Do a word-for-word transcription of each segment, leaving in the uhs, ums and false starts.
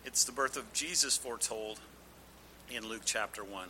It's the birth of Jesus foretold in Luke chapter one.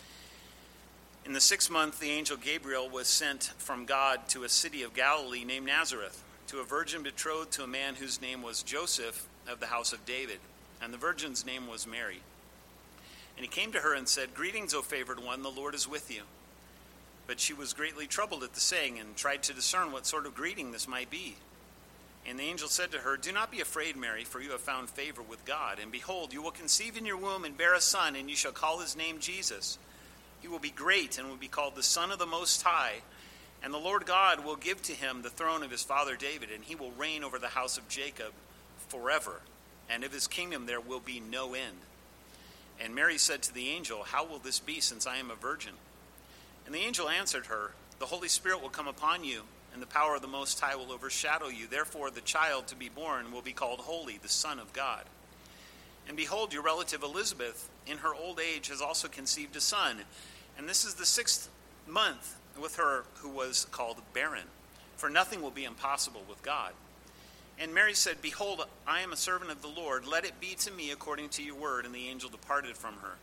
In the sixth month, the angel Gabriel was sent from God to a city of Galilee named Nazareth, to a virgin betrothed to a man whose name was Joseph of the house of David, and the virgin's name was Mary. And he came to her and said, "Greetings, O favored one, the Lord is with you." But she was greatly troubled at the saying, and tried to discern what sort of greeting this might be. And the angel said to her, "Do not be afraid, Mary, for you have found favor with God. And behold, you will conceive in your womb and bear a son, and you shall call his name Jesus. He will be great and will be called the Son of the Most High. And the Lord God will give to him the throne of his father David, and he will reign over the house of Jacob forever. And of his kingdom there will be no end." And Mary said to the angel, "How will this be, since I am a virgin?" And the angel answered her, "The Holy Spirit will come upon you, and the power of the Most High will overshadow you. Therefore the child to be born will be called Holy, the Son of God. And behold, your relative Elizabeth, in her old age, has also conceived a son. And this is the sixth month with her who was called barren. For nothing will be impossible with God." And Mary said, "Behold, I am a servant of the Lord. Let it be to me according to your word." And the angel departed from her.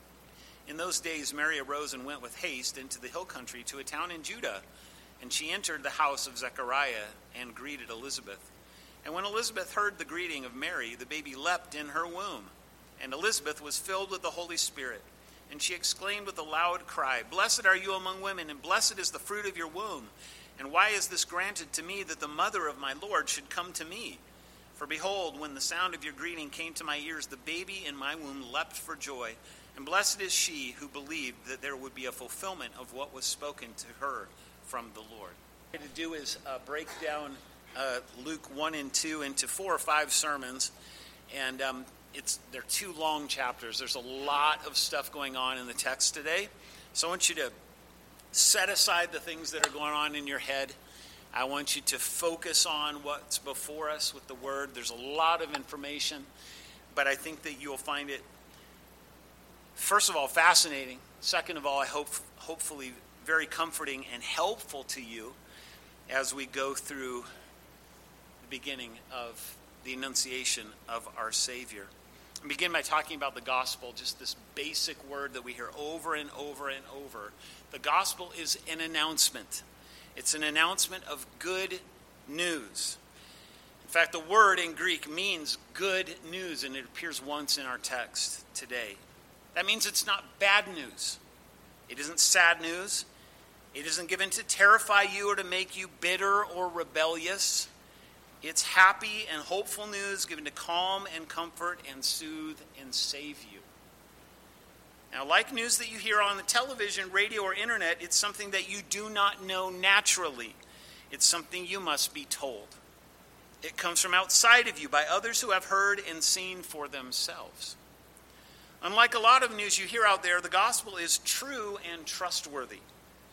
In those days Mary arose and went with haste into the hill country to a town in Judah. And she entered the house of Zechariah and greeted Elizabeth. And when Elizabeth heard the greeting of Mary, the baby leapt in her womb. And Elizabeth was filled with the Holy Spirit. And she exclaimed with a loud cry, "Blessed are you among women, and blessed is the fruit of your womb. And why is this granted to me, that the mother of my Lord should come to me? For behold, when the sound of your greeting came to my ears, the baby in my womb leapt for joy. And blessed is she who believed that there would be a fulfillment of what was spoken to her from the Lord." What I'm going to do is uh, break down uh, Luke one and two into four or five sermons. And um, it's they're two long chapters. There's a lot of stuff going on in the text today. So I want you to set aside the things that are going on in your head. I want you to focus on what's before us with the Word. There's a lot of information, but I think that you'll find it, first of all, fascinating. Second of all, I hope, hopefully, very comforting and helpful to you as we go through the beginning of the Annunciation of our Savior. I begin by talking about the gospel, just this basic word that we hear over and over and over. The gospel is an announcement. It's an announcement of good news. In fact, the word in Greek means good news, and it appears once in our text today. That means it's not bad news. It isn't sad news. It isn't given to terrify you or to make you bitter or rebellious. It's happy and hopeful news given to calm and comfort and soothe and save you. Now, like news that you hear on the television, radio, or internet, it's something that you do not know naturally. It's something you must be told. It comes from outside of you by others who have heard and seen for themselves. Unlike a lot of news you hear out there, the gospel is true and trustworthy,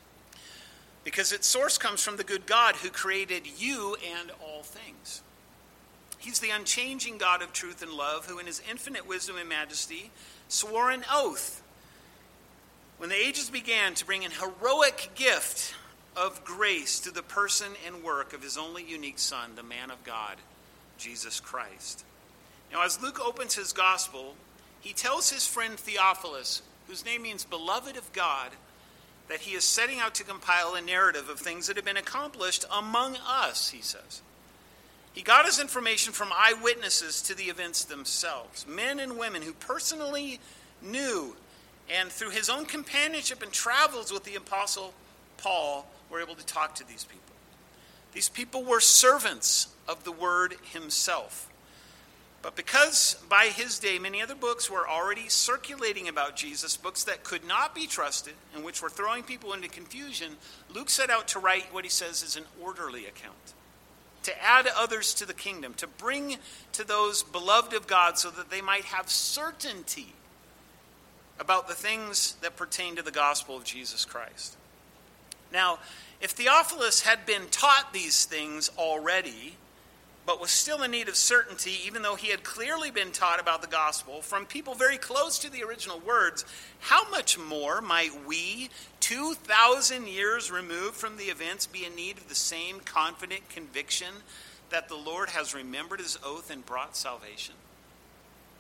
because its source comes from the good God who created you and all things. He's the unchanging God of truth and love, who in his infinite wisdom and majesty swore an oath when the ages began to bring an heroic gift of grace to the person and work of his only unique Son, the man of God, Jesus Christ. Now, as Luke opens his gospel, he tells his friend Theophilus, whose name means beloved of God, that he is setting out to compile a narrative of things that have been accomplished among us, he says. He got his information from eyewitnesses to the events themselves, men and women who personally knew, and through his own companionship and travels with the Apostle Paul, were able to talk to these people. These people were servants of the Word himself. But because by his day many other books were already circulating about Jesus, books that could not be trusted and which were throwing people into confusion, Luke set out to write what he says is an orderly account, to add others to the kingdom, to bring to those beloved of God so that they might have certainty about the things that pertain to the gospel of Jesus Christ. Now, if Theophilus had been taught these things already, but was still in need of certainty, even though he had clearly been taught about the gospel from people very close to the original words, how much more might we, two thousand years removed from the events, be in need of the same confident conviction that the Lord has remembered his oath and brought salvation?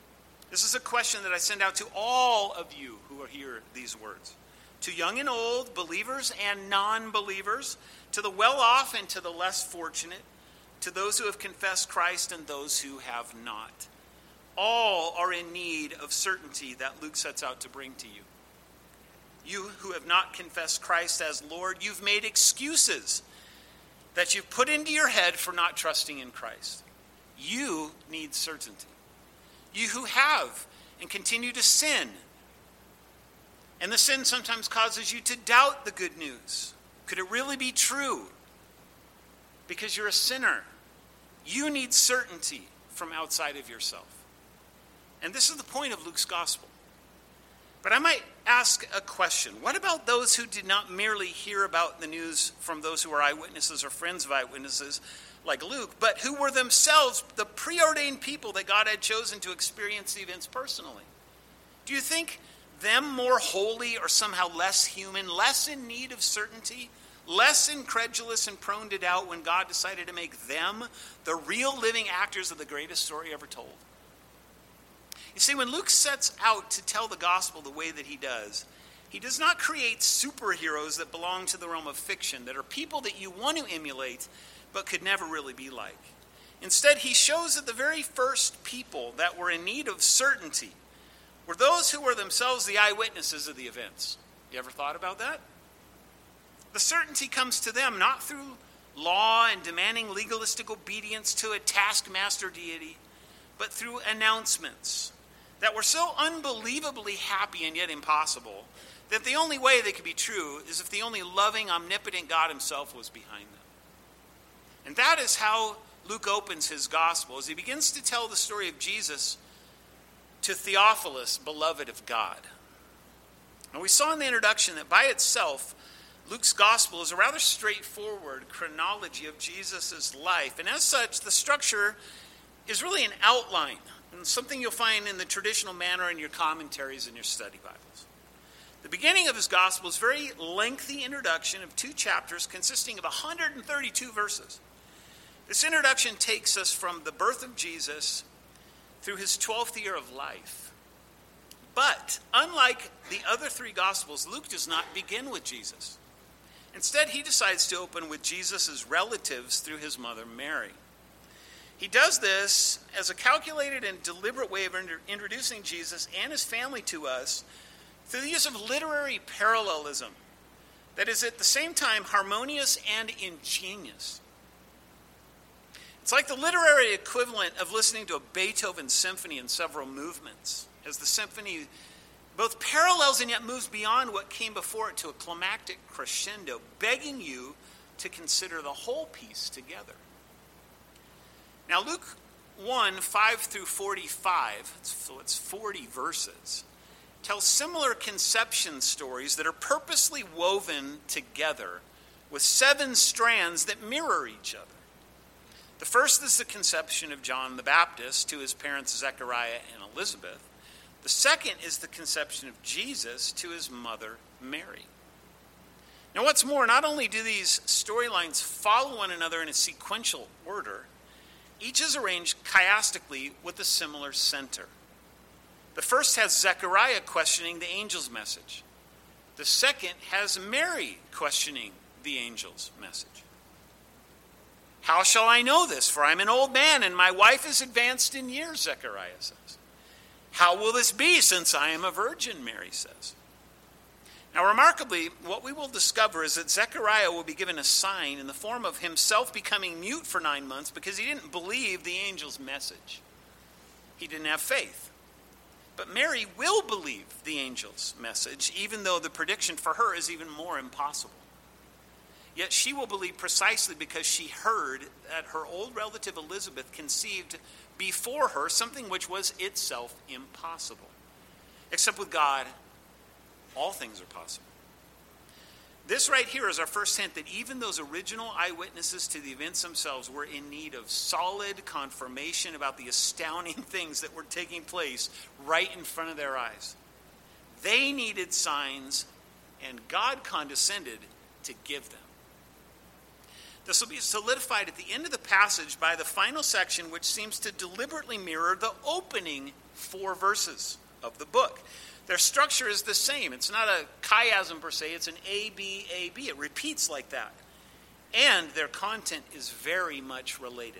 This is a question that I send out to all of you who are hear these words. To young and old, believers and non-believers, to the well-off and to the less fortunate, to those who have confessed Christ and those who have not. All are in need of certainty that Luke sets out to bring to you. You who have not confessed Christ as Lord, you've made excuses that you've put into your head for not trusting in Christ. You need certainty. You who have and continue to sin, and the sin sometimes causes you to doubt the good news. Could it really be true? Because you're a sinner. You need certainty from outside of yourself. And this is the point of Luke's gospel. But I might ask a question. What about those who did not merely hear about the news from those who are eyewitnesses or friends of eyewitnesses like Luke, but who were themselves the preordained people that God had chosen to experience the events personally? Do you think them more holy or somehow less human, less in need of certainty, less incredulous and prone to doubt when God decided to make them the real living actors of the greatest story ever told? You see, when Luke sets out to tell the gospel the way that he does, he does not create superheroes that belong to the realm of fiction, that are people that you want to emulate, but could never really be like. Instead, he shows that the very first people that were in need of certainty were those who were themselves the eyewitnesses of the events. You ever thought about that? The certainty comes to them not through law and demanding legalistic obedience to a taskmaster deity, but through announcements that were so unbelievably happy and yet impossible that the only way they could be true is if the only loving, omnipotent God himself was behind them. And that is how Luke opens his gospel, as he begins to tell the story of Jesus to Theophilus, beloved of God. And we saw in the introduction that by itself, Luke's gospel is a rather straightforward chronology of Jesus' life. And as such, the structure is really an outline, and something you'll find in the traditional manner in your commentaries and your study Bibles. The beginning of his gospel is a very lengthy introduction of two chapters consisting of one hundred thirty-two verses. This introduction takes us from the birth of Jesus through his twelfth year of life. But unlike the other three gospels, Luke does not begin with Jesus. Instead, he decides to open with Jesus' relatives through his mother Mary. He does this as a calculated and deliberate way of introducing Jesus and his family to us through the use of literary parallelism that is at the same time harmonious and ingenious. It's like the literary equivalent of listening to a Beethoven symphony in several movements, as the symphony both parallels and yet moves beyond what came before it to a climactic crescendo, begging you to consider the whole piece together. Now, Luke one, five through forty-five, so it's forty verses, tells similar conception stories that are purposely woven together with seven strands that mirror each other. The first is the conception of John the Baptist to his parents Zechariah and Elizabeth. The second is the conception of Jesus to his mother Mary. Now, what's more, not only do these storylines follow one another in a sequential order, each is arranged chiastically with a similar center. The first has Zechariah questioning the angel's message. The second has Mary questioning the angel's message. How shall I know this? For I'm an old man and my wife is advanced in years, Zechariah says. How will this be since I am a virgin, Mary says. Now, remarkably, what we will discover is that Zechariah will be given a sign in the form of himself becoming mute for nine months because he didn't believe the angel's message. He didn't have faith. But Mary will believe the angel's message, even though the prediction for her is even more impossible. Yet she will believe precisely because she heard that her old relative Elizabeth conceived before her something which was itself impossible. Except with God, all things are possible. This right here is our first hint that even those original eyewitnesses to the events themselves were in need of solid confirmation about the astounding things that were taking place right in front of their eyes. They needed signs, and God condescended to give them. This will be solidified at the end of the passage by the final section, which seems to deliberately mirror the opening four verses of the book. Their structure is the same. It's not a chiasm per se. It's an A, B, A, B. It repeats like that. And their content is very much related.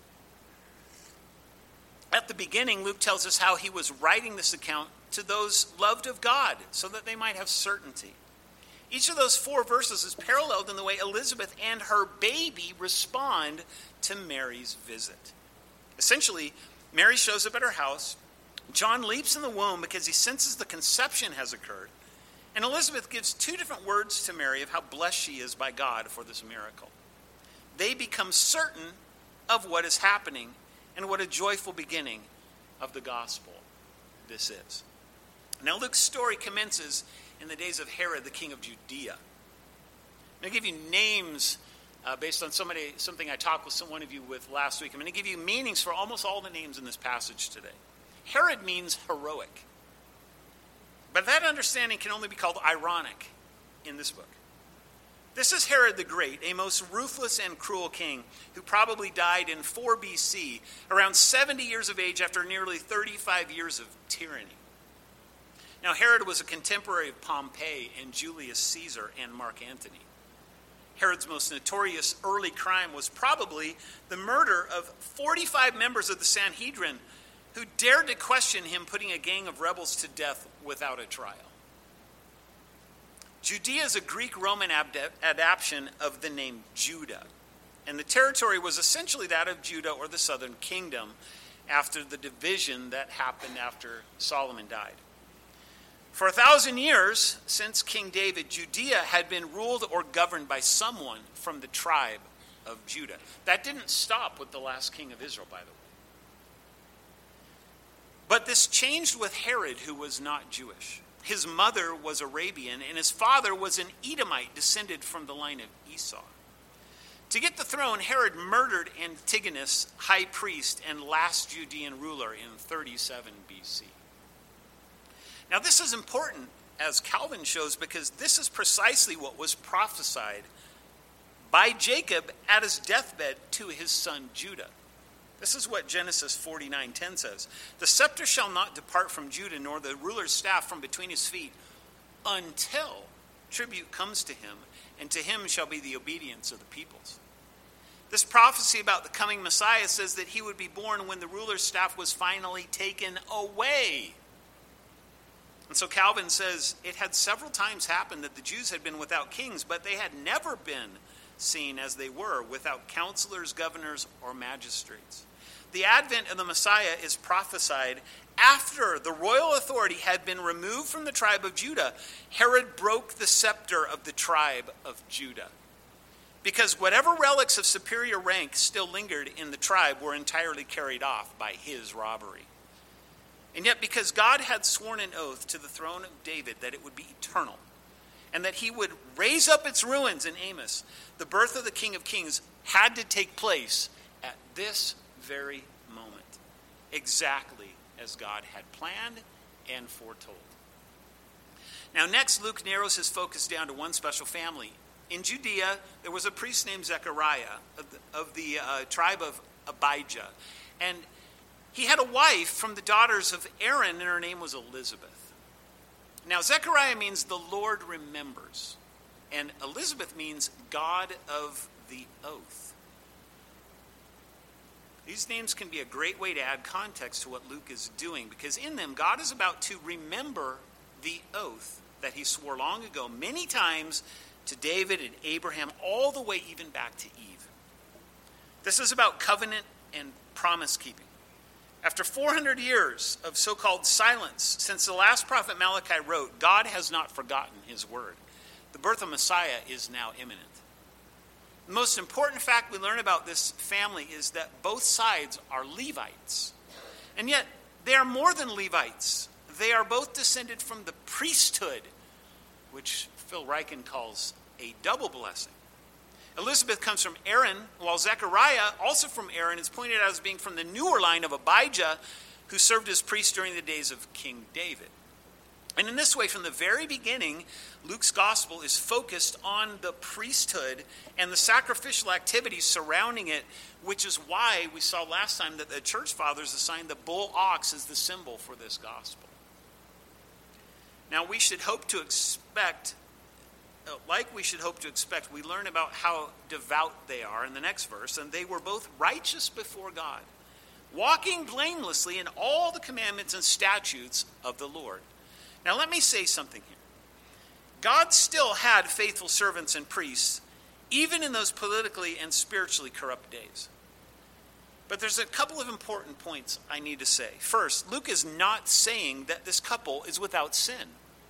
At the beginning, Luke tells us how he was writing this account to those loved of God so that they might have certainty. Each of those four verses is paralleled in the way Elizabeth and her baby respond to Mary's visit. Essentially, Mary shows up at her house. John leaps in the womb because he senses the conception has occurred. And Elizabeth gives two different words to Mary of how blessed she is by God for this miracle. They become certain of what is happening and what a joyful beginning of the gospel this is. Now, Luke's story commences in the days of Herod, the king of Judea. I'm going to give you names uh, based on somebody, something I talked with some, one of you with last week. I'm going to give you meanings for almost all the names in this passage today. Herod means heroic. But that understanding can only be called ironic in this book. This is Herod the Great, a most ruthless and cruel king who probably died in four B C, around seventy years of age after nearly thirty-five years of tyranny. Now, Herod was a contemporary of Pompey and Julius Caesar and Mark Antony. Herod's most notorious early crime was probably the murder of forty-five members of the Sanhedrin who dared to question him putting a gang of rebels to death without a trial. Judea is a Greek-Roman adaptation of the name Judah, and the territory was essentially that of Judah or the southern kingdom after the division that happened after Solomon died. For a thousand years, since King David, Judea had been ruled or governed by someone from the tribe of Judah. That didn't stop with the last king of Israel, by the way. But this changed with Herod, who was not Jewish. His mother was Arabian, and his father was an Edomite descended from the line of Esau. To get the throne, Herod murdered Antigonus, high priest and last Judean ruler, in thirty-seven B C. Now, this is important, as Calvin shows, because this is precisely what was prophesied by Jacob at his deathbed to his son Judah. This is what Genesis forty-nine ten says. The scepter shall not depart from Judah, nor the ruler's staff from between his feet, until tribute comes to him, and to him shall be the obedience of the peoples. This prophecy about the coming Messiah says that he would be born when the ruler's staff was finally taken away. And so Calvin says it had several times happened that the Jews had been without kings, but they had never been seen as they were, without counselors, governors, or magistrates. The advent of the Messiah is prophesied after the royal authority had been removed from the tribe of Judah. Herod broke the scepter of the tribe of Judah, because whatever relics of superior rank still lingered in the tribe were entirely carried off by his robbery. And yet, because God had sworn an oath to the throne of David that it would be eternal, and that he would raise up its ruins in Amos, the birth of the King of Kings had to take place at this very moment, exactly as God had planned and foretold. Now, next, Luke narrows his focus down to one special family. In Judea, there was a priest named Zechariah of the, of the uh, tribe of Abijah, and he had a wife from the daughters of Aaron, and her name was Elizabeth. Now, Zechariah means the Lord remembers, and Elizabeth means God of the oath. These names can be a great way to add context to what Luke is doing, because in them, God is about to remember the oath that he swore long ago, many times to David and Abraham, all the way even back to Eve. This is about covenant and promise keeping. After four hundred years of so-called silence since the last prophet Malachi wrote, God has not forgotten his word. The birth of Messiah is now imminent. The most important fact we learn about this family is that both sides are Levites. And yet, they are more than Levites. They are both descended from the priesthood, which Phil Ryken calls a double blessing. Elizabeth comes from Aaron, while Zechariah, also from Aaron, is pointed out as being from the newer line of Abijah, who served as priest during the days of King David. And in this way, from the very beginning, Luke's gospel is focused on the priesthood and the sacrificial activities surrounding it, which is why we saw last time that the church fathers assigned the bull ox as the symbol for this gospel. Now, we should hope to expect, like we should hope to expect, we learn about how devout they are in the next verse, and they were both righteous before God, walking blamelessly in all the commandments and statutes of the Lord. Now, let me say something here. God still had faithful servants and priests, even in those politically and spiritually corrupt days. But there's a couple of important points I need to say. First, Luke is not saying that this couple is without sin.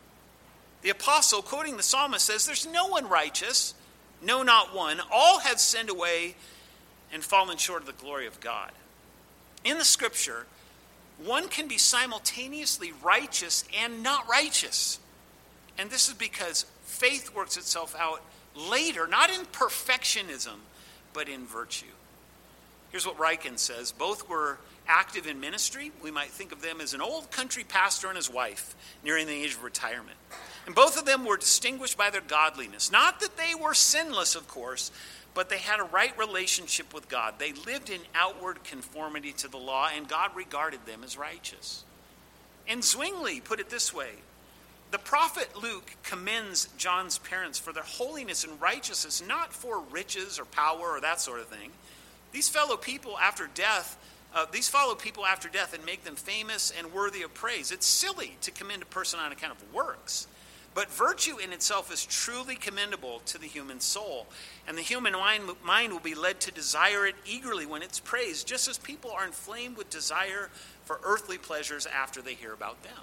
The apostle, quoting the psalmist, says, "There's no one righteous, no, not one. All have sinned away and fallen short of the glory of God." In the scripture, one can be simultaneously righteous and not righteous. And this is because faith works itself out later, not in perfectionism, but in virtue. Here's what Ryken says. Both were active in ministry. We might think of them as an old country pastor and his wife, nearing the age of retirement. And both of them were distinguished by their godliness. Not that they were sinless, of course, but they had a right relationship with God. They lived in outward conformity to the law, and God regarded them as righteous. And Zwingli put it this way: the prophet Luke commends John's parents for their holiness and righteousness, not for riches or power or that sort of thing. These fellow people after death, uh, these follow people after death and make them famous and worthy of praise. It's silly to commend a person on account of works. But virtue in itself is truly commendable to the human soul. And the human mind will be led to desire it eagerly when it's praised, just as people are inflamed with desire for earthly pleasures after they hear about them.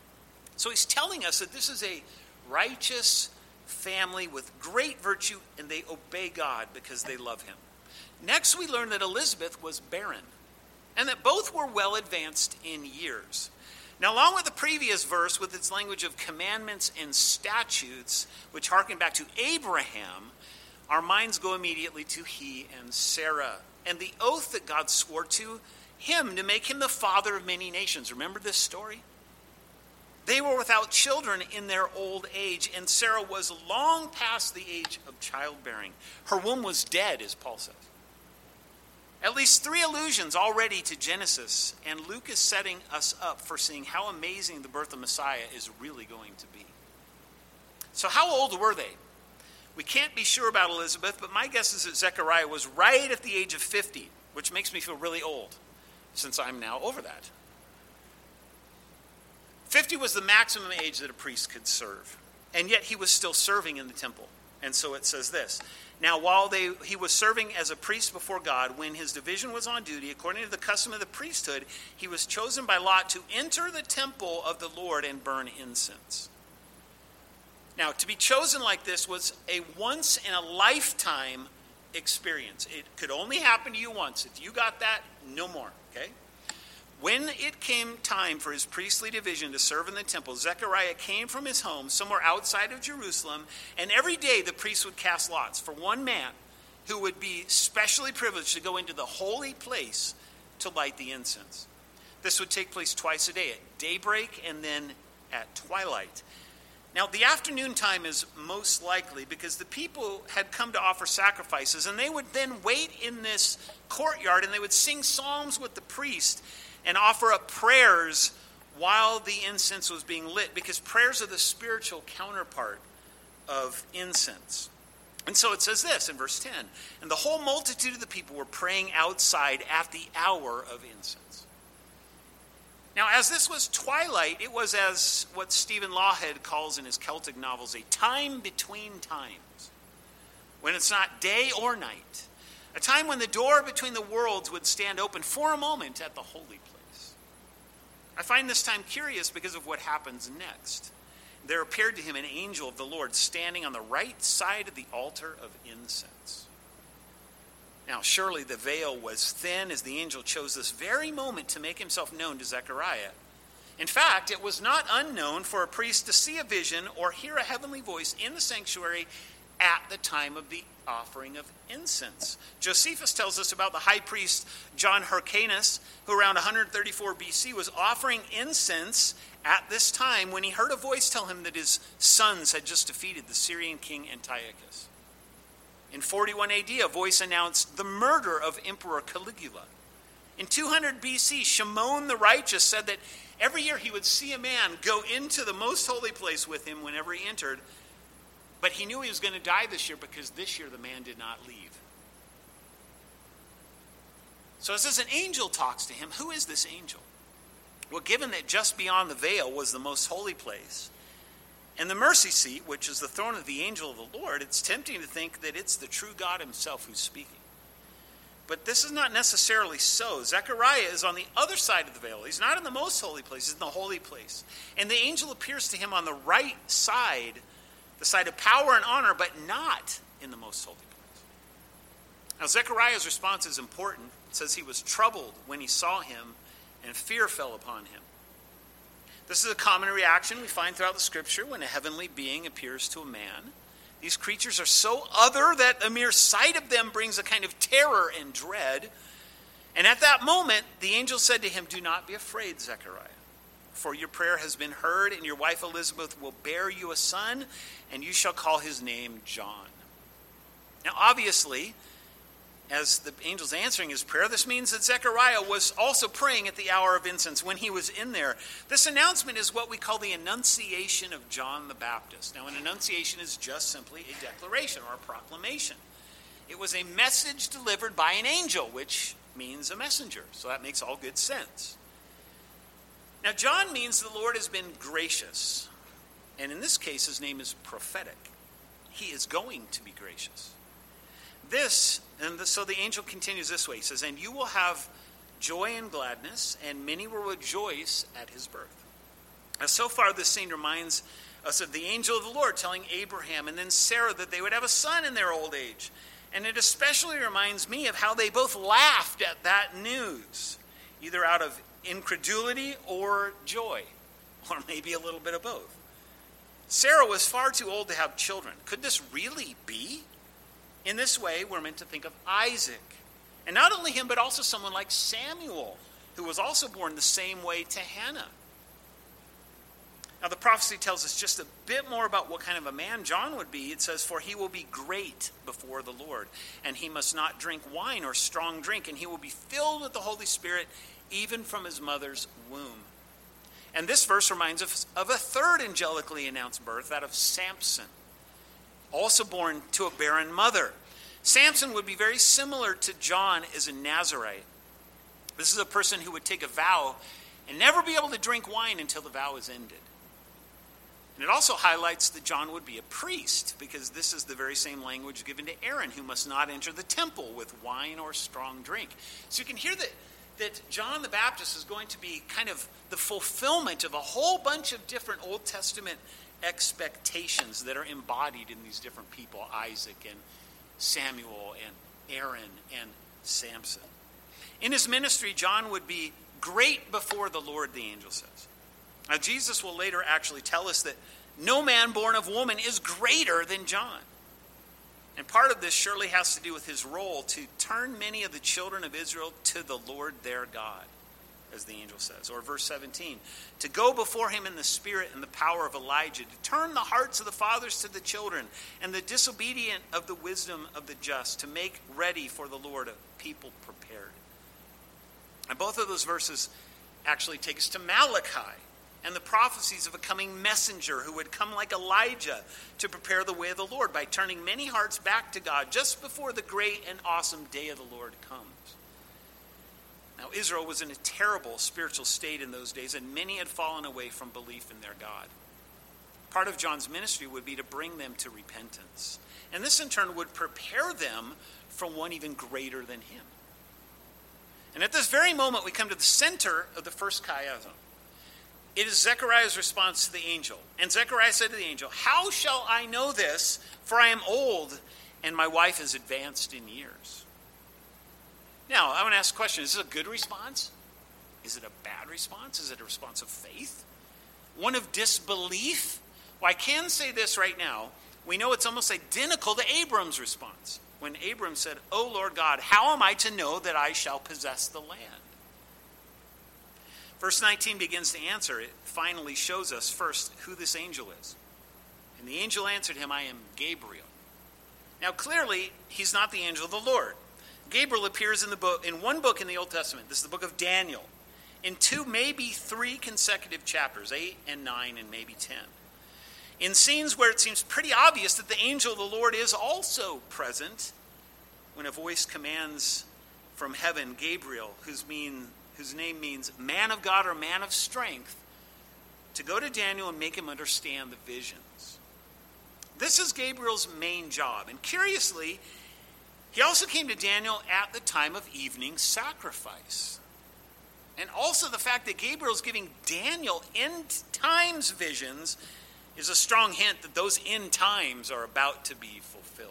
So he's telling us that this is a righteous family with great virtue, and they obey God because they love him. Next, we learn that Elizabeth was barren, and that both were well advanced in years. Now, along with the previous verse, with its language of commandments and statutes, which harken back to Abraham, our minds go immediately to he and Sarah, and the oath that God swore to him to make him the father of many nations. Remember this story? They were without children in their old age, and Sarah was long past the age of childbearing. Her womb was dead, as Paul says. At least three allusions already to Genesis, and Luke is setting us up for seeing how amazing the birth of Messiah is really going to be. So how old were they? We can't be sure about Elizabeth, but my guess is that Zechariah was right at the age of fifty, which makes me feel really old, since I'm now over that. fifty was the maximum age that a priest could serve, and yet he was still serving in the temple. And so it says this: "Now while they, he was serving as a priest before God, when his division was on duty, according to the custom of the priesthood, he was chosen by lot to enter the temple of the Lord and burn incense." Now, to be chosen like this was a once-in-a-lifetime experience. It could only happen to you once. If you got that, no more, okay? When it came time for his priestly division to serve in the temple, Zechariah came from his home somewhere outside of Jerusalem, and every day the priest would cast lots for one man who would be specially privileged to go into the holy place to light the incense. This would take place twice a day, at daybreak and then at twilight. Now, the afternoon time is most likely because the people had come to offer sacrifices, and they would then wait in this courtyard, and they would sing psalms with the priest and offer up prayers while the incense was being lit, because prayers are the spiritual counterpart of incense. And so it says this in verse ten: "And the whole multitude of the people were praying outside at the hour of incense." Now, as this was twilight, it was, as what Stephen Lawhead calls in his Celtic novels, a time between times, when it's not day or night, a time when the door between the worlds would stand open for a moment at the holy place. I find this time curious because of what happens next. There appeared to him an angel of the Lord standing on the right side of the altar of incense. Now, surely the veil was thin as the angel chose this very moment to make himself known to Zechariah. In fact, it was not unknown for a priest to see a vision or hear a heavenly voice in the sanctuary at the time of the offering of incense. Josephus tells us about the high priest John Hyrcanus, who around one thirty-four B C was offering incense at this time when he heard a voice tell him that his sons had just defeated the Syrian king Antiochus. In forty-one A D, a voice announced the murder of Emperor Caligula. In two hundred B C, Shimon the Righteous said that every year he would see a man go into the most holy place with him whenever he entered, but he knew he was going to die this year because this year the man did not leave. So as this an angel talks to him, who is this angel? Well, given that just beyond the veil was the most holy place, and the mercy seat, which is the throne of the angel of the Lord, it's tempting to think that it's the true God himself who's speaking. But this is not necessarily so. Zechariah is on the other side of the veil. He's not in the most holy place, he's in the holy place. And the angel appears to him on the right side, the side of power and honor, but not in the most holy place. Now, Zechariah's response is important. It says he was troubled when he saw him, and fear fell upon him. This is a common reaction we find throughout the scripture when a heavenly being appears to a man. These creatures are so other that a mere sight of them brings a kind of terror and dread. And at that moment, the angel said to him, "Do not be afraid, Zechariah, for your prayer has been heard, and your wife Elizabeth will bear you a son, and you shall call his name John." Now, obviously, as the angel's answering his prayer, this means that Zechariah was also praying at the hour of incense when he was in there. This announcement is what we call the Annunciation of John the Baptist. Now, an annunciation is just simply a declaration or a proclamation. It was a message delivered by an angel, which means a messenger. So that makes all good sense. Now, John means the Lord has been gracious. And in this case, his name is prophetic. He is going to be gracious. This, and the, so the angel continues this way. He says, "And you will have joy and gladness, and many will rejoice at his birth." Now, so far, this scene reminds us of the angel of the Lord telling Abraham and then Sarah that they would have a son in their old age. And it especially reminds me of how they both laughed at that news, either out of incredulity or joy, or maybe a little bit of both. Sarah was far too old to have children. Could this really be? In this way, we're meant to think of Isaac. And not only him, but also someone like Samuel, who was also born the same way to Hannah. Now, the prophecy tells us just a bit more about what kind of a man John would be. It says, "For he will be great before the Lord, and he must not drink wine or strong drink, and he will be filled with the Holy Spirit even from his mother's womb." And this verse reminds us of a third angelically announced birth, that of Samson, also born to a barren mother. Samson would be very similar to John as a Nazarite. This is a person who would take a vow and never be able to drink wine until the vow is ended. And it also highlights that John would be a priest, because this is the very same language given to Aaron, who must not enter the temple with wine or strong drink. So you can hear that, that John the Baptist is going to be kind of the fulfillment of a whole bunch of different Old Testament expectations that are embodied in these different people, Isaac and Samuel and Aaron and Samson. In his ministry, John would be great before the Lord, the angel says. Now, Jesus will later actually tell us that no man born of woman is greater than John. And part of this surely has to do with his role to turn many of the children of Israel to the Lord their God, as the angel says. Or verse seventeen, "To go before him in the spirit and the power of Elijah, to turn the hearts of the fathers to the children, and the disobedient of the wisdom of the just, to make ready for the Lord a people prepared." And both of those verses actually take us to Malachi and the prophecies of a coming messenger who would come like Elijah to prepare the way of the Lord by turning many hearts back to God just before the great and awesome day of the Lord comes. Now, Israel was in a terrible spiritual state in those days, and many had fallen away from belief in their God. Part of John's ministry would be to bring them to repentance. And this, in turn, would prepare them for one even greater than him. And at this very moment, we come to the center of the first chiasm. It is Zechariah's response to the angel. And Zechariah said to the angel, "How shall I know this? For I am old, and my wife is advanced in years." Now, I want to ask a question. Is this a good response? Is it a bad response? Is it a response of faith? One of disbelief? Well, I can say this right now. we know it's almost identical to Abram's response. When Abram said, "O Lord God, how am I to know that I shall possess the land?" Verse nineteen begins to answer. It finally shows us first who this angel is. And the angel answered him, "I am Gabriel." Now clearly, he's not the angel of the Lord. Gabriel appears in the book in one book in the Old Testament. This is the book of Daniel. In two, maybe three consecutive chapters, eight and nine and maybe ten. In scenes where it seems pretty obvious that the angel of the Lord is also present, when a voice commands from heaven Gabriel, whose, mean, whose name means man of God or man of strength, to go to Daniel and make him understand the visions. This is Gabriel's main job. And curiously, he also came to Daniel at the time of evening sacrifice. And also the fact that Gabriel's giving Daniel end times visions is a strong hint that those end times are about to be fulfilled.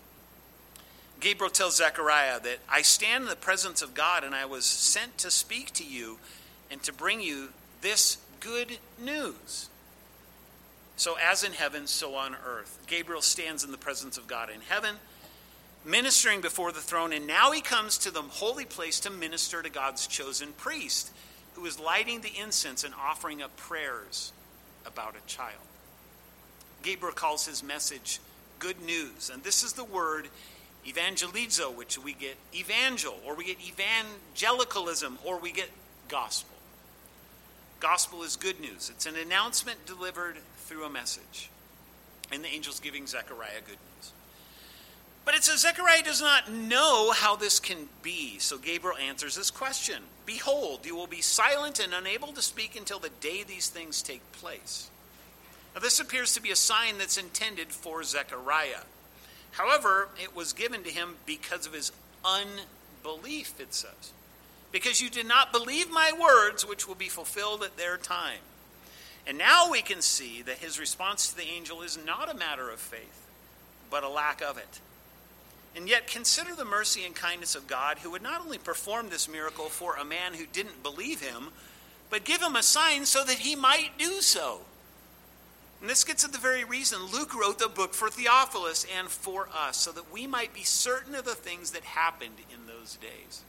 Gabriel tells Zechariah that I stand in the presence of God and I was sent to speak to you and to bring you this good news. So as in heaven, so on earth. Gabriel stands in the presence of God in heaven, ministering before the throne, and now he comes to the holy place to minister to God's chosen priest, who is lighting the incense and offering up prayers about a child. Gabriel calls his message good news, and this is the word evangelizo, which we get evangel, or we get evangelicalism, or we get gospel. Gospel is good news. It's an announcement delivered through a message, and the angel's giving Zechariah good news. But it says Zechariah does not know how this can be, so Gabriel answers this question. Behold, you will be silent and unable to speak until the day these things take place. Now this appears to be a sign that's intended for Zechariah. However, it was given to him because of his unbelief, it says. Because you did not believe my words, which will be fulfilled at their time. And now we can see that his response to the angel is not a matter of faith, but a lack of it. And yet consider the mercy and kindness of God, who would not only perform this miracle for a man who didn't believe him, but give him a sign so that he might do so. And this gets at the very reason Luke wrote the book for Theophilus and for us, so that we might be certain of the things that happened in those days.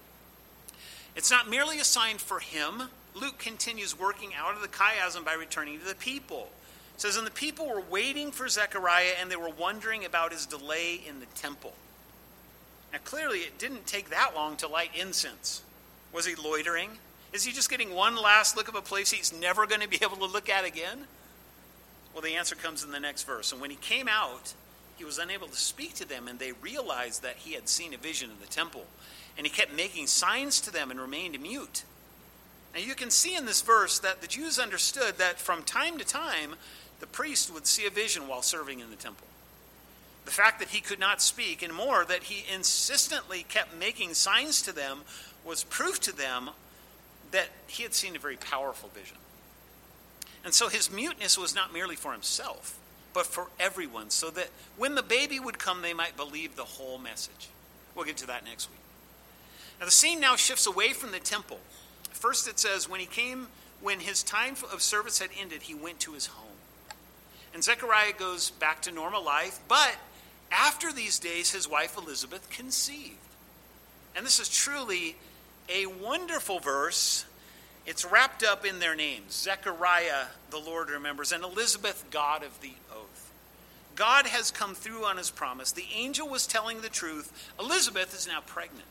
It's not merely a sign for him. Luke continues working out of the chiasm by returning to the people. It says, and the people were waiting for Zechariah, and they were wondering about his delay in the temple. Now clearly it didn't take that long to light incense. Was he loitering? Is he just getting one last look of a place he's never going to be able to look at again? Well, the answer comes in the next verse. And when he came out, he was unable to speak to them, and they realized that he had seen a vision in the temple. And he kept making signs to them and remained mute. Now you can see in this verse that the Jews understood that from time to time, the priest would see a vision while serving in the temple. The fact that he could not speak, and more, that he insistently kept making signs to them, was proof to them that he had seen a very powerful vision. And so his muteness was not merely for himself, but for everyone, so that when the baby would come, they might believe the whole message. We'll get to that next week. Now the scene now shifts away from the temple. First it says, when he came, when his time of service had ended, he went to his home. And Zechariah goes back to normal life, but after these days, his wife Elizabeth conceived. And this is truly a wonderful verse. It's wrapped up in their names. Zechariah, the Lord remembers, and Elizabeth, God of the oath. God has come through on his promise. The angel was telling the truth. Elizabeth is now pregnant.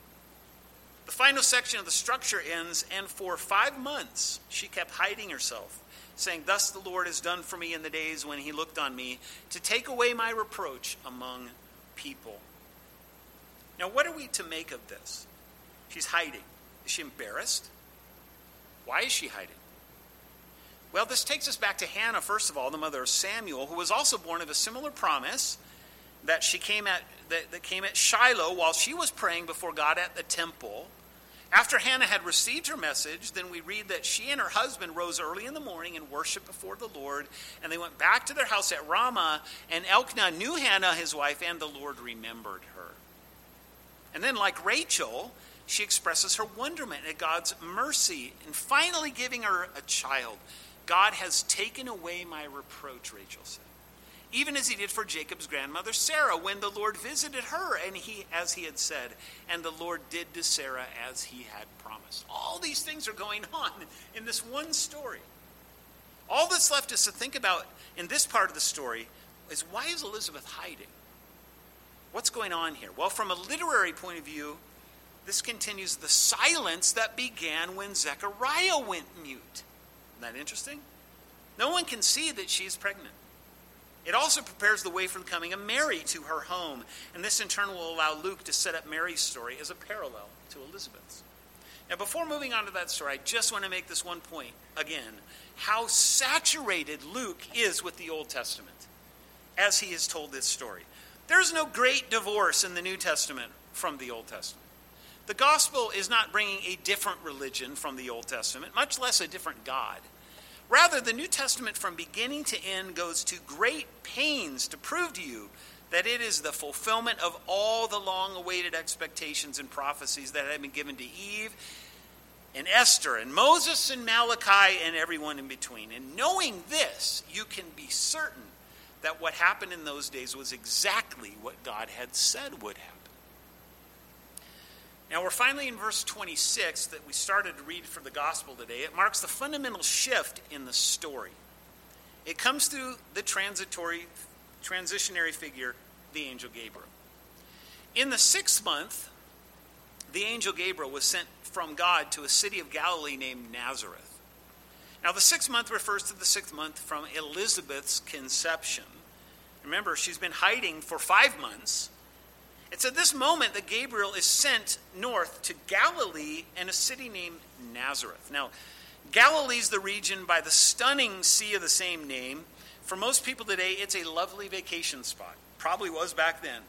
The final section of the structure ends, and for five months she kept hiding herself, saying, thus the Lord has done for me in the days when he looked on me, to take away my reproach among people. Now what are we to make of this? She's hiding. Is she embarrassed? Why is she hiding? Well, this takes us back to Hannah, first of all, the mother of Samuel, who was also born of a similar promise that she came at that, that came at Shiloh while she was praying before God at the temple. After Hannah had received her message, then we read that she and her husband rose early in the morning and worshiped before the Lord, and they went back to their house at Ramah, and Elkanah knew Hannah, his wife, and the Lord remembered her. And then, like Rachel, she expresses her wonderment at God's mercy in finally giving her a child. God has taken away my reproach, Rachel said. even as he did for Jacob's grandmother Sarah when the Lord visited her, and he, as he had said, and the Lord did to Sarah as he had promised. All these things are going on in this one story. All that's left us to think about in this part of the story is, why is Elizabeth hiding? What's going on here? Well, from a literary point of view, this continues the silence that began when Zechariah went mute. Isn't that interesting? No one can see that she's pregnant. It also prepares the way for the coming of Mary to her home, and this in turn will allow Luke to set up Mary's story as a parallel to Elizabeth's. Now, before moving on to that story, I just want to make this one point again: how saturated Luke is with the Old Testament as he has told this story. There's no great divorce in the New Testament from the Old Testament. The gospel is not bringing a different religion from the Old Testament, much less a different God. Rather, the New Testament from beginning to end goes to great pains to prove to you that it is the fulfillment of all the long-awaited expectations and prophecies that had been given to Eve and Esther and Moses and Malachi and everyone in between. And knowing this, you can be certain that what happened in those days was exactly what God had said would happen. Now, we're finally in verse twenty-six that we started to read for the gospel today. It marks the fundamental shift in the story. It comes through the transitory, transitionary figure, the angel Gabriel. In the sixth month, the angel Gabriel was sent from God to a city of Galilee named Nazareth. Now, the sixth month refers to the sixth month from Elizabeth's conception. Remember, she's been hiding for five months. It's at this moment that Gabriel is sent north to Galilee and a city named Nazareth. Now, Galilee is the region by the stunning sea of the same name. For most people today, it's a lovely vacation spot. Probably was back then.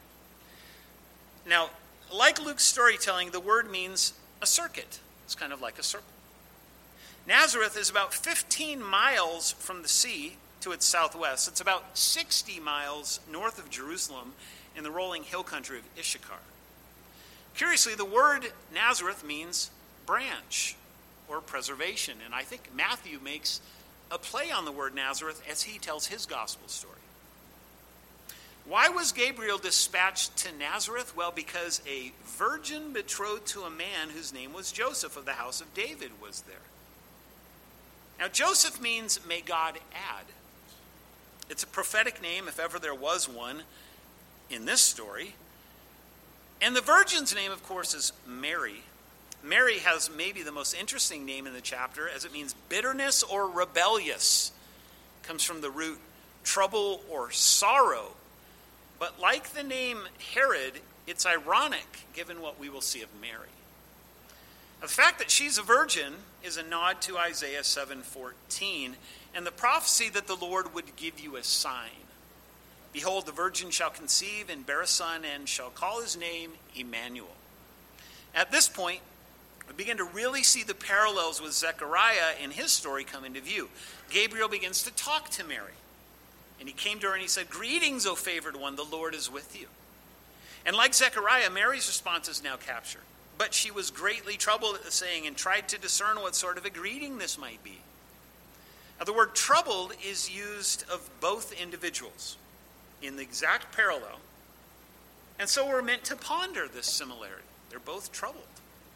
Now, like Luke's storytelling, the word means a circuit. It's kind of like a circle. Nazareth is about fifteen miles from the sea to its southwest. It's about sixty miles north of Jerusalem in the rolling hill country of Issachar. Curiously, the word Nazareth means branch or preservation, and I think Matthew makes a play on the word Nazareth as he tells his gospel story. Why was Gabriel dispatched to Nazareth? Well, because a virgin betrothed to a man whose name was Joseph of the house of David was there. Now, Joseph means may God add. It's a prophetic name, if ever there was one, in this story. And the virgin's name, of course, is Mary. Mary has maybe the most interesting name in the chapter, as it means bitterness or rebellious. It comes from the root trouble or sorrow. But like the name Herod, it's ironic given what we will see of Mary. Now, the fact that she's a virgin is a nod to Isaiah seven fourteen and the prophecy that the Lord would give you a sign. Behold, the virgin shall conceive and bear a son and shall call his name Emmanuel. At this point, we begin to really see the parallels with Zechariah in his story come into view. Gabriel begins to talk to Mary. And he came to her and he said, "Greetings, O favored one, the Lord is with you." And like Zechariah, Mary's response is now captured. But she was greatly troubled at the saying and tried to discern what sort of a greeting this might be. Now, the word troubled is used of both individuals in the exact parallel. And so we're meant to ponder this similarity. They're both troubled.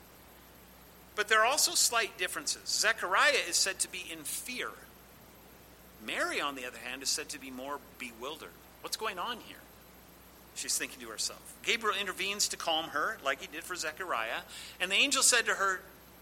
But there are also slight differences. Zechariah is said to be in fear. Mary, on the other hand, is said to be more bewildered. What's going on here? She's thinking to herself. Gabriel intervenes to calm her, like he did for Zechariah. And the angel said to her,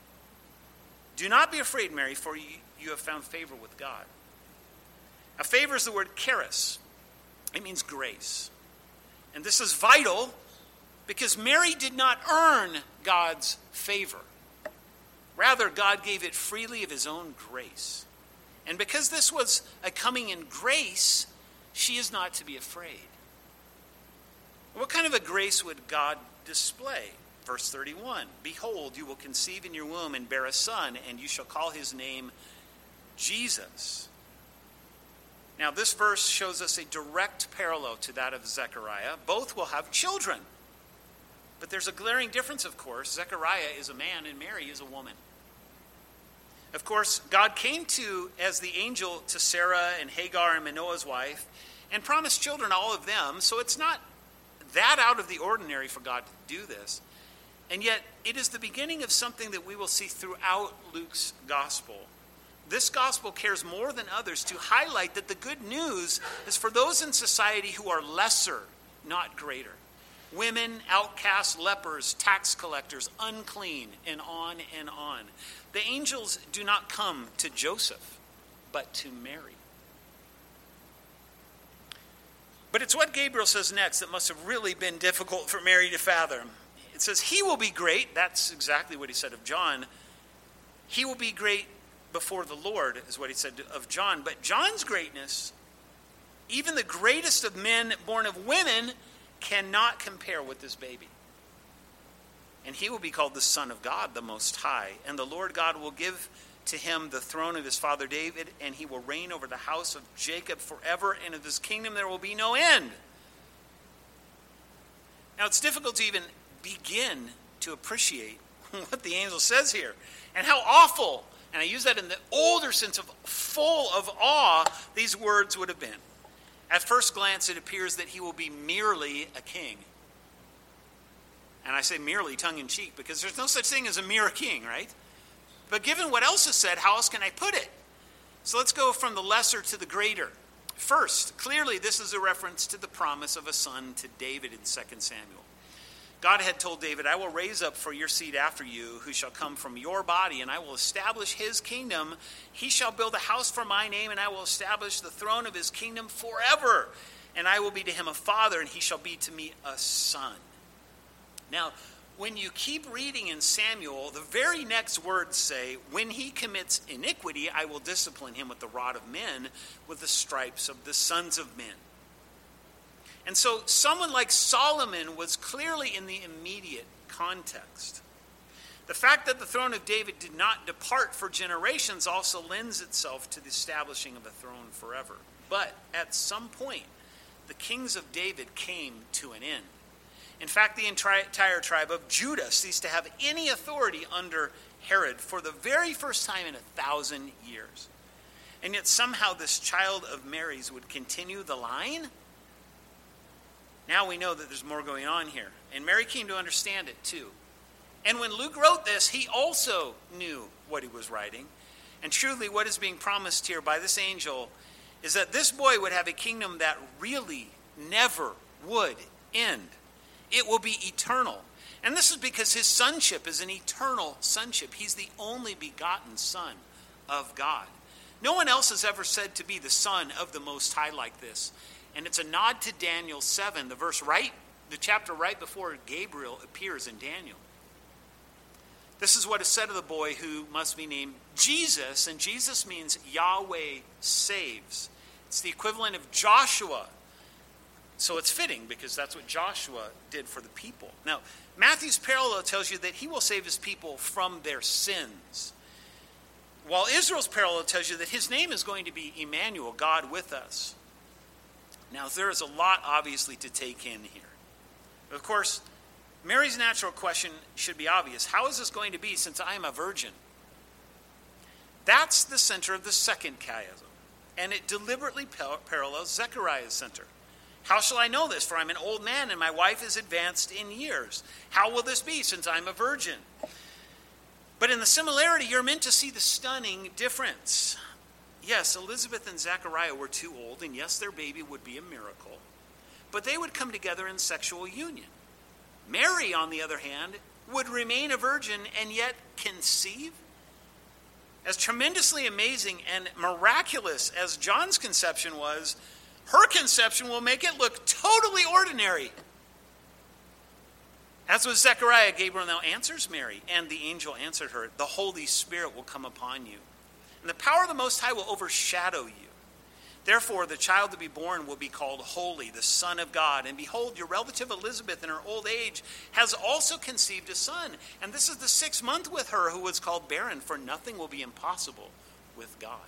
"Do not be afraid, Mary, for you, you have found favor with God." Now, favor is the word charis. It means grace. And this is vital because Mary did not earn God's favor. Rather, God gave it freely of his own grace. And because this was a coming in grace, she is not to be afraid. What kind of a grace would God display? Verse thirty-one, "Behold, you will conceive in your womb and bear a son, and you shall call his name Jesus." Now, this verse shows us a direct parallel to that of Zechariah. Both will have children. But there's a glaring difference, of course. Zechariah is a man and Mary is a woman. Of course, God came to as the angel to Sarah and Hagar and Manoah's wife, and promised children, all of them. So it's not that out of the ordinary for God to do this. And yet, it is the beginning of something that we will see throughout Luke's gospel. This gospel cares more than others to highlight that the good news is for those in society who are lesser, not greater. Women, outcasts, lepers, tax collectors, unclean, and on and on. The angels do not come to Joseph, but to Mary. But it's what Gabriel says next that must have really been difficult for Mary to fathom. It says, he will be great. That's exactly what he said of John. He will be great before the Lord, is what he said of John. But John's greatness, even the greatest of men born of women, cannot compare with this baby. And he will be called the Son of God, the Most High. And the Lord God will give to him the throne of his father David, and he will reign over the house of Jacob forever, and of his kingdom there will be no end. Now, it's difficult to even begin to appreciate what the angel says here, and how awful, and I use that in the older sense of full of awe, these words would have been. At first glance, it appears that he will be merely a king. And I say merely tongue-in-cheek because there's no such thing as a mere king, right? But given what else is said, how else can I put it? So let's go from the lesser to the greater. First, clearly this is a reference to the promise of a son to David in Second Samuel. God had told David, I will raise up for your seed after you, who shall come from your body, and I will establish his kingdom. He shall build a house for my name, and I will establish the throne of his kingdom forever. And I will be to him a father, and he shall be to me a son. Now, when you keep reading in Samuel, the very next words say, when he commits iniquity, I will discipline him with the rod of men, with the stripes of the sons of men. And so someone like Solomon was clearly in the immediate context. The fact that the throne of David did not depart for generations also lends itself to the establishing of a throne forever. But at some point, the kings of David came to an end. In fact, the entire tribe of Judah ceased to have any authority under Herod for the very first time in a thousand years. And yet somehow this child of Mary's would continue the line. Now we know that there's more going on here. And Mary came to understand it too. And when Luke wrote this, he also knew what he was writing. And truly what is being promised here by this angel is that this boy would have a kingdom that really never would end. It will be eternal. And this is because his sonship is an eternal sonship. He's the only begotten Son of God. No one else is ever said to be the Son of the Most High like this. And it's a nod to Daniel seven, the verse right, the chapter right before Gabriel appears in Daniel. This is what is said of the boy who must be named Jesus, and Jesus means Yahweh saves. It's the equivalent of Joshua. So it's fitting because that's what Joshua did for the people. Now, Matthew's parallel tells you that he will save his people from their sins, while Israel's parallel tells you that his name is going to be Emmanuel, God with us. Now, there is a lot, obviously, to take in here. Of course, Mary's natural question should be obvious. How is this going to be since I am a virgin? That's the center of the second chiasm, and it deliberately parallels Zechariah's center. How shall I know this? For I'm an old man, and my wife is advanced in years. How will this be since I'm a virgin? But in the similarity, you're meant to see the stunning difference. Yes, Elizabeth and Zechariah were too old, and yes, their baby would be a miracle. But they would come together in sexual union. Mary, on the other hand, would remain a virgin and yet conceive. As tremendously amazing and miraculous as John's conception was, her conception will make it look totally ordinary. As with Zechariah, Gabriel now answers Mary, and the angel answered her, the Holy Spirit will come upon you, and the power of the Most High will overshadow you. Therefore, the child to be born will be called Holy, the Son of God. And behold, your relative Elizabeth in her old age has also conceived a son. And this is the sixth month with her who was called barren, for nothing will be impossible with God.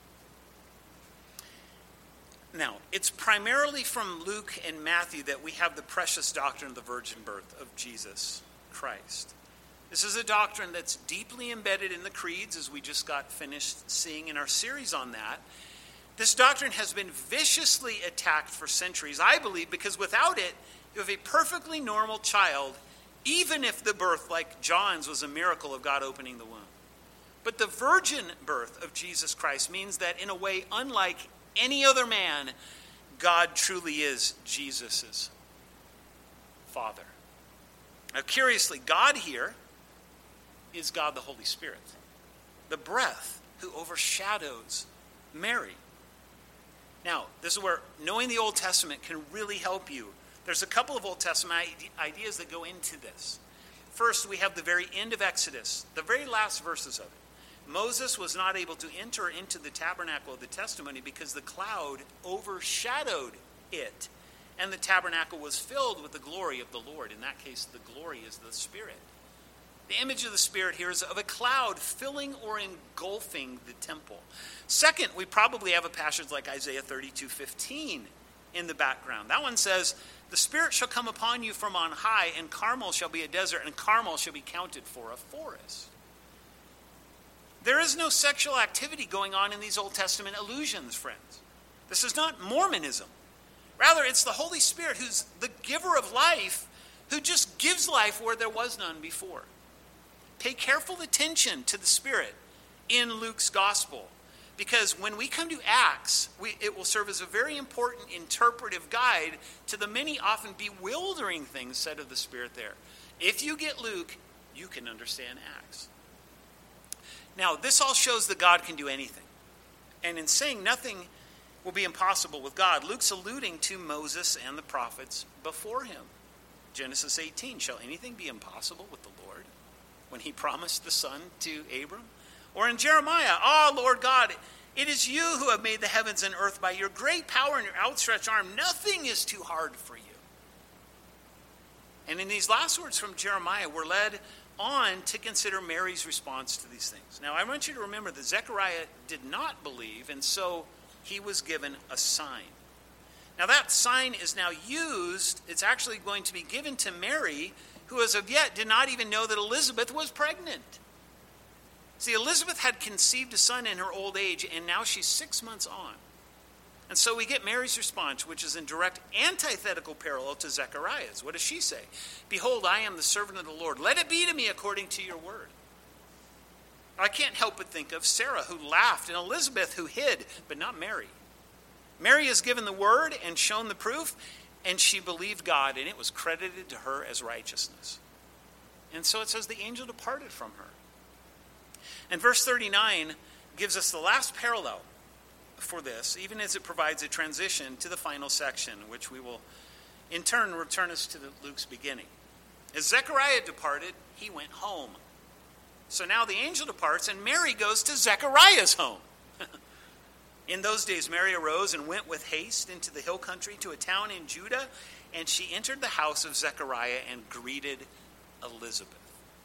Now, it's primarily from Luke and Matthew that we have the precious doctrine of the virgin birth of Jesus Christ. This is a doctrine that's deeply embedded in the creeds, as we just got finished seeing in our series on that. This doctrine has been viciously attacked for centuries, I believe, because without it, you have a perfectly normal child, even if the birth, like John's, was a miracle of God opening the womb. But the virgin birth of Jesus Christ means that in a way unlike any other man, God truly is Jesus' Father. Now, curiously, God here is God the Holy Spirit, the breath who overshadows Mary. Now, this is where knowing the Old Testament can really help you. There's a couple of Old Testament ideas that go into this. First, we have the very end of Exodus, the very last verses of it. Moses was not able to enter into the tabernacle of the testimony because the cloud overshadowed it, and the tabernacle was filled with the glory of the Lord. In that case, the glory is the Spirit. The image of the Spirit here is of a cloud filling or engulfing the temple. Second, we probably have a passage like Isaiah thirty-two fifteen in the background. That one says, "The Spirit shall come upon you from on high, and Carmel shall be a desert, and Carmel shall be counted for a forest." There is no sexual activity going on in these Old Testament allusions, friends. This is not Mormonism. Rather, it's the Holy Spirit who's the giver of life, who just gives life where there was none before. Pay careful attention to the Spirit in Luke's gospel, because when we come to Acts, we, it will serve as a very important interpretive guide to the many often bewildering things said of the Spirit there. If you get Luke, you can understand Acts. Now, this all shows that God can do anything. And in saying nothing will be impossible with God, Luke's alluding to Moses and the prophets before him. Genesis eighteen, shall anything be impossible with the Lord? When he promised the son to Abram? Or in Jeremiah, "Ah, Lord God, it is you who have made the heavens and earth by your great power and your outstretched arm. Nothing is too hard for you." And in these last words from Jeremiah, we're led on to consider Mary's response to these things. Now, I want you to remember that Zechariah did not believe, and so he was given a sign. Now, that sign is now used. It's actually going to be given to Mary, who as of yet did not even know that Elizabeth was pregnant. See, Elizabeth had conceived a son in her old age, and now she's six months on. And so we get Mary's response, which is in direct antithetical parallel to Zechariah's. What does she say? "Behold, I am the servant of the Lord. Let it be to me according to your word." I can't help but think of Sarah, who laughed, and Elizabeth, who hid, but not Mary. Mary is given the word and shown the proof, and she believed God, and it was credited to her as righteousness. And so it says the angel departed from her. And verse thirty-nine gives us the last parallel for this, even as it provides a transition to the final section, which we will in turn return us to the Luke's beginning. As Zechariah departed, he went home. So now the angel departs, and Mary goes to Zechariah's home. In those days, Mary arose and went with haste into the hill country to a town in Judah, and she entered the house of Zechariah and greeted Elizabeth.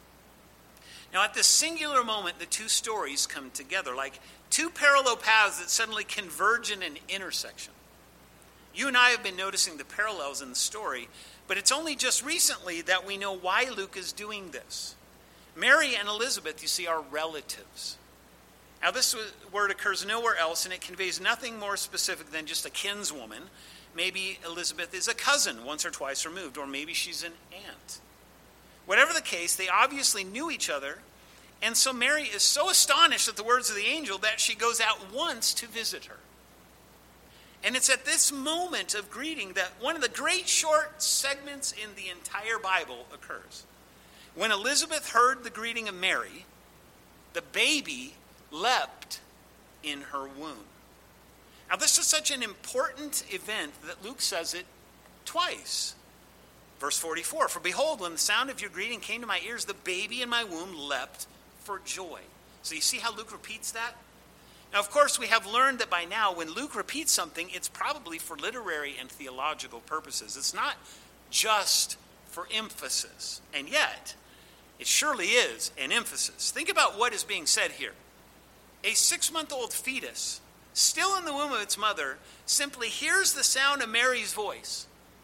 Now, at this singular moment, the two stories come together like two parallel paths that suddenly converge in an intersection. You and I have been noticing the parallels in the story, but it's only just recently that we know why Luke is doing this. Mary and Elizabeth, you see, are relatives. Now, this word occurs nowhere else, and it conveys nothing more specific than just a kinswoman. Maybe Elizabeth is a cousin once or twice removed, or maybe she's an aunt. Whatever the case, they obviously knew each other, and so Mary is so astonished at the words of the angel that she goes out once to visit her. And it's at this moment of greeting that one of the great short segments in the entire Bible occurs. When Elizabeth heard the greeting of Mary, the baby leapt in her womb. Now, this is such an important event that Luke says it twice. Verse forty-four, "For behold, when the sound of your greeting came to my ears, the baby in my womb leapt for joy." So you see how Luke repeats that? Now, of course, we have learned that by now, when Luke repeats something, it's probably for literary and theological purposes. It's not just for emphasis. And yet, it surely is an emphasis. Think about what is being said here. A six-month-old fetus, still in the womb of its mother, simply hears the sound of Mary's voice.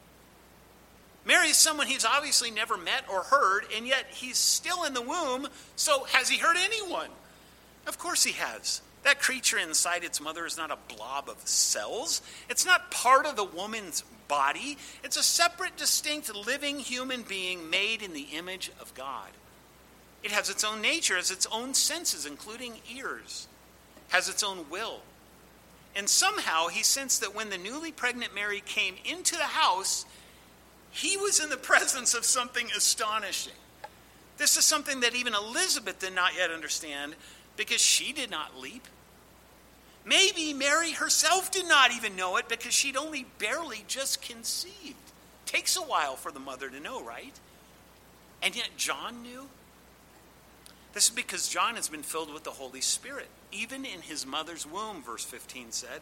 Mary is someone he's obviously never met or heard, and yet he's still in the womb, so has he heard anyone? Of course he has. That creature inside its mother is not a blob of cells. It's not part of the woman's body. It's a separate, distinct, living human being made in the image of God. It has its own nature, has its own senses, including ears, has its own will. And somehow he sensed that when the newly pregnant Mary came into the house, he was in the presence of something astonishing. This is something that even Elizabeth did not yet understand, because she did not leap. Maybe Mary herself did not even know it, because she'd only barely just conceived. Takes a while for the mother to know, right? And yet John knew. This is because John has been filled with the Holy Spirit, even in his mother's womb, verse fifteen said.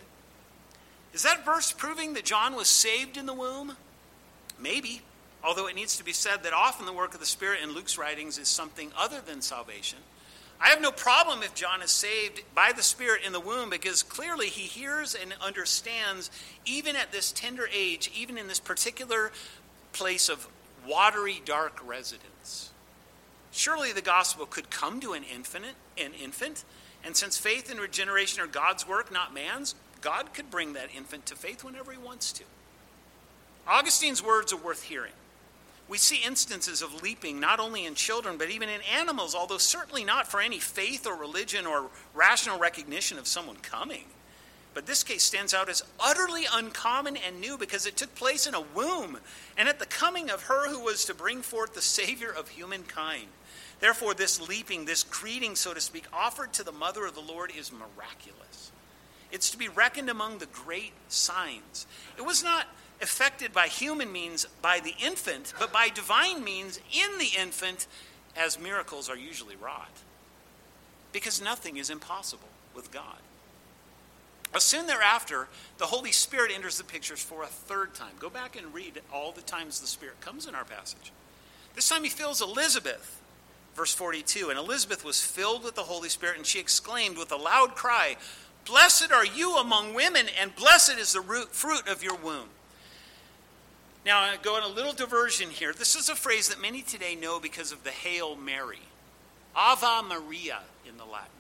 Is that verse proving that John was saved in the womb? Maybe, although it needs to be said that often the work of the Spirit in Luke's writings is something other than salvation. I have no problem if John is saved by the Spirit in the womb, because clearly he hears and understands, even at this tender age, even in this particular place of watery, dark residence. Surely the gospel could come to an infant, an infant, and since faith and regeneration are God's work, not man's, God could bring that infant to faith whenever he wants to. Augustine's words are worth hearing. We see instances of leaping not only in children, but even in animals, although certainly not for any faith or religion or rational recognition of someone coming. But this case stands out as utterly uncommon and new because it took place in a womb and at the coming of her who was to bring forth the Savior of humankind. Therefore, this leaping, this greeting, so to speak, offered to the mother of the Lord is miraculous. It's to be reckoned among the great signs. It was not effected by human means by the infant, but by divine means in the infant, as miracles are usually wrought. Because nothing is impossible with God. Soon thereafter, the Holy Spirit enters the pictures for a third time. Go back and read all the times the Spirit comes in our passage. This time he fills Elizabeth. Verse forty-two, and Elizabeth was filled with the Holy Spirit, and she exclaimed with a loud cry, "Blessed are you among women, and blessed is the root, fruit of your womb." Now, I go in a little diversion here. This is a phrase that many today know because of the Hail Mary. Ave Maria in the Latin.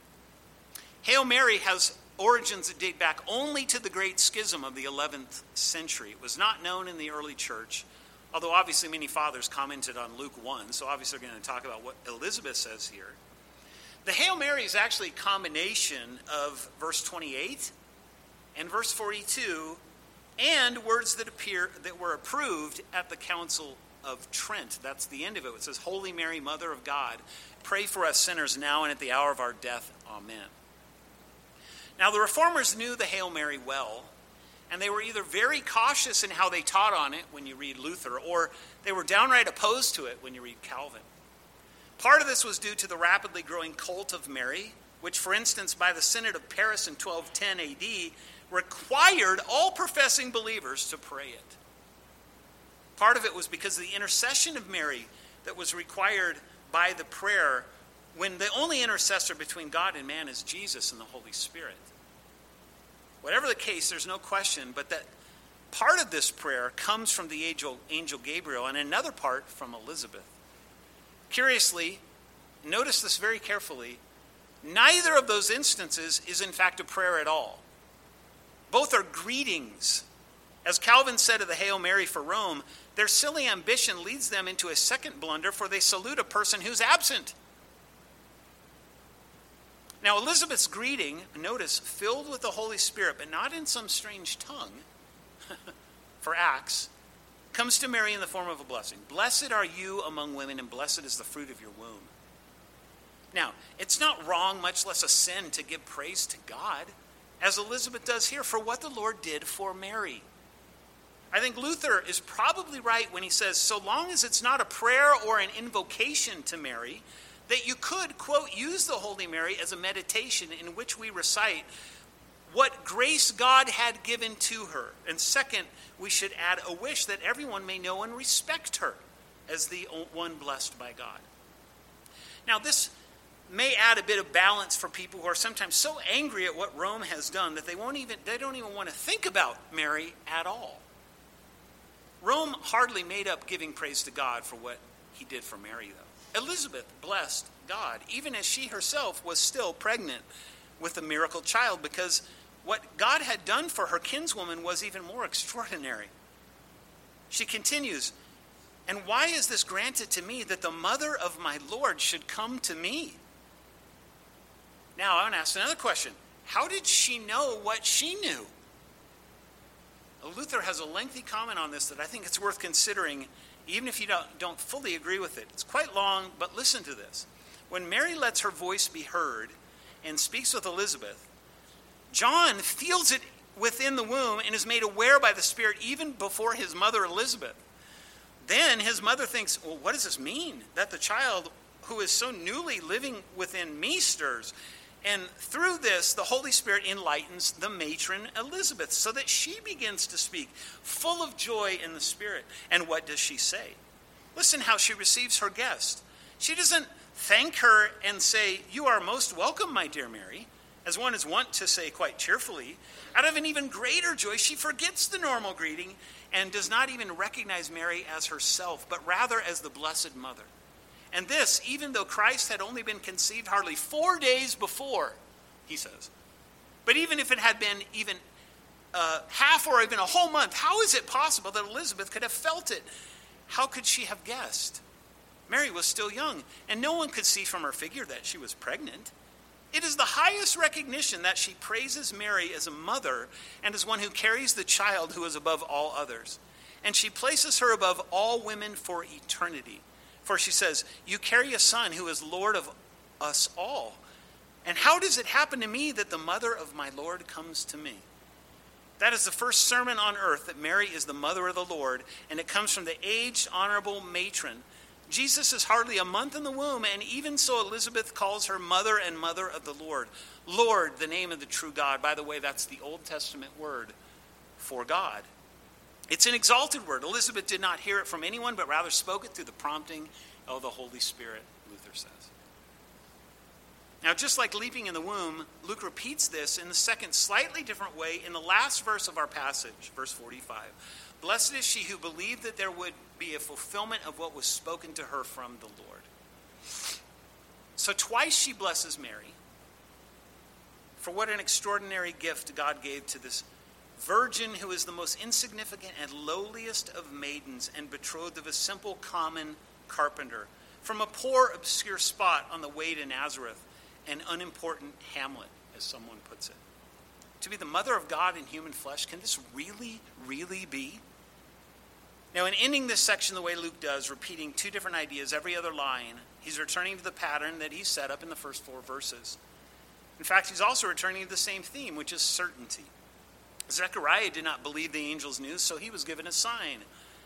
Hail Mary has origins that date back only to the Great Schism of the eleventh century. It was not known in the early church, although obviously many fathers commented on Luke one, so obviously we're going to talk about what Elizabeth says here. The Hail Mary is actually a combination of verse twenty-eight and verse forty-two, and words that appear that were approved at the Council of Trent. That's the end of it. It says, "Holy Mary, Mother of God, pray for us sinners now and at the hour of our death. Amen." Now, the Reformers knew the Hail Mary well, and they were either very cautious in how they taught on it when you read Luther, or they were downright opposed to it when you read Calvin. Part of this was due to the rapidly growing cult of Mary, which, for instance, by the Synod of Paris in twelve ten A D, required all professing believers to pray it. Part of it was because of the intercession of Mary that was required by the prayer, when the only intercessor between God and man is Jesus and the Holy Spirit. Whatever the case, there's no question, but that part of this prayer comes from the angel, angel Gabriel, and another part from Elizabeth. Curiously, notice this very carefully, neither of those instances is in fact a prayer at all. Both are greetings. As Calvin said of the Hail Mary for Rome, their silly ambition leads them into a second blunder, for they salute a person who's absent. Now, Elizabeth's greeting, notice, filled with the Holy Spirit, but not in some strange tongue, for Acts, comes to Mary in the form of a blessing. Blessed are you among women, and blessed is the fruit of your womb. Now, it's not wrong, much less a sin, to give praise to God, as Elizabeth does here, for what the Lord did for Mary. I think Luther is probably right when he says, so long as it's not a prayer or an invocation to Mary, that you could, quote, use the Holy Mary as a meditation in which we recite what grace God had given to her. And second, we should add a wish that everyone may know and respect her as the one blessed by God. Now, this may add a bit of balance for people who are sometimes so angry at what Rome has done that they won't even they don't even want to think about Mary at all. Rome hardly made up giving praise to God for what he did for Mary, though. Elizabeth blessed God, even as she herself was still pregnant with a miracle child, because what God had done for her kinswoman was even more extraordinary. She continues, "And why is this granted to me, that the mother of my Lord should come to me?" Now, I want to ask another question. How did she know what she knew? Luther has a lengthy comment on this that I think it's worth considering, even if you don't, don't fully agree with it. It's quite long, but listen to this. When Mary lets her voice be heard and speaks with Elizabeth, John feels it within the womb and is made aware by the Spirit even before his mother Elizabeth. Then his mother thinks, well, what does this mean? That the child who is so newly living within me stirs. And through this, the Holy Spirit enlightens the matron Elizabeth so that she begins to speak, full of joy in the Spirit. And what does she say? Listen how she receives her guest. She doesn't thank her and say, "You are most welcome, my dear Mary," as one is wont to say quite cheerfully. Out of an even greater joy, she forgets the normal greeting and does not even recognize Mary as herself, but rather as the Blessed Mother. And this, even though Christ had only been conceived hardly four days before, he says. But even if it had been even uh, half or even a whole month, how is it possible that Elizabeth could have felt it? How could she have guessed? Mary was still young, and no one could see from her figure that she was pregnant. It is the highest recognition that she praises Mary as a mother and as one who carries the child who is above all others. And she places her above all women for eternity. For she says, "You carry a son who is Lord of us all. And how does it happen to me that the mother of my Lord comes to me?" That is the first sermon on earth, that Mary is the mother of the Lord, and it comes from the aged, honorable matron. Jesus is hardly a month in the womb, and even so Elizabeth calls her mother and mother of the Lord. Lord, the name of the true God. By the way, that's the Old Testament word for God. It's an exalted word. Elizabeth did not hear it from anyone, but rather spoke it through the prompting of the Holy Spirit, Luther says. Now, just like leaping in the womb, Luke repeats this in the second, slightly different way in the last verse of our passage, verse forty-five. "Blessed is she who believed that there would be a fulfillment of what was spoken to her from the Lord." So twice she blesses Mary for what an extraordinary gift God gave to this virgin who is the most insignificant and lowliest of maidens and betrothed of a simple common carpenter from a poor obscure spot on the way to Nazareth, an unimportant hamlet, as someone puts it. To be the mother of God in human flesh, can this really, really be? Now, in ending this section the way Luke does, repeating two different ideas every other line, he's returning to the pattern that he set up in the first four verses. In fact, he's also returning to the same theme, which is certainty. Zechariah did not believe the angel's news, so he was given a sign.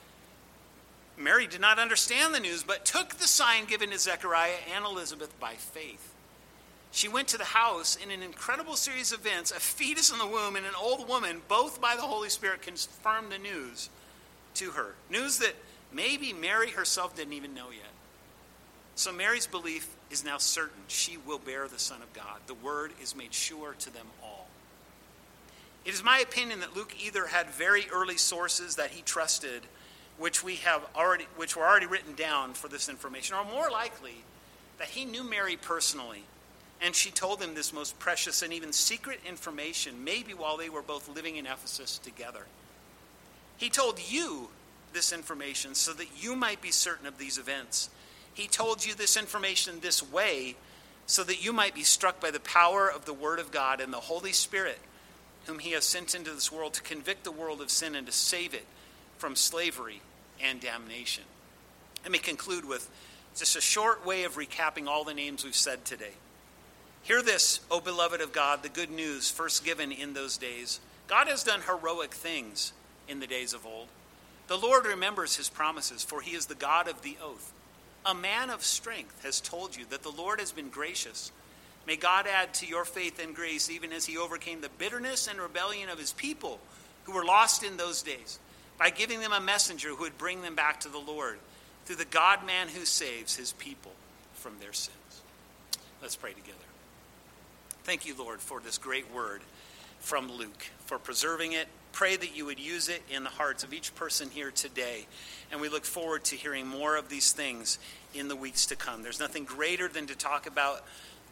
Mary did not understand the news, but took the sign given to Zechariah and Elizabeth by faith. She went to the house in an incredible series of events. A fetus in the womb and an old woman, both by the Holy Spirit, confirmed the news to her. News that maybe Mary herself didn't even know yet. So Mary's belief is now certain. She will bear the Son of God. The word is made sure to them all. It is my opinion that Luke either had very early sources that he trusted, which we have already, which were already written down for this information, or more likely, that he knew Mary personally, and she told him this most precious and even secret information, maybe while they were both living in Ephesus together. He told you this information so that you might be certain of these events. He told you this information this way so that you might be struck by the power of the Word of God and the Holy Spirit, whom he has sent into this world to convict the world of sin and to save it from slavery and damnation. Let me conclude with just a short way of recapping all the names we've said today. Hear this, O beloved of God, the good news first given in those days. God has done heroic things in the days of old. The Lord remembers his promises, for he is the God of the oath. A man of strength has told you that the Lord has been gracious. May God add to your faith and grace, even as he overcame the bitterness and rebellion of his people who were lost in those days, by giving them a messenger who would bring them back to the Lord, through the God-man who saves his people from their sins. Let's pray together. Thank you, Lord, for this great word from Luke, for preserving it. Pray that you would use it in the hearts of each person here today. And we look forward to hearing more of these things in the weeks to come. There's nothing greater than to talk about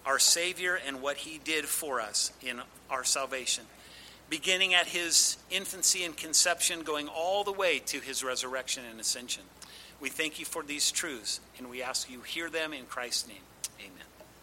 our Savior and what he did for us in our salvation, beginning at his infancy and conception, going all the way to his resurrection and ascension. We thank you for these truths, and we ask you hear them in Christ's name. Amen.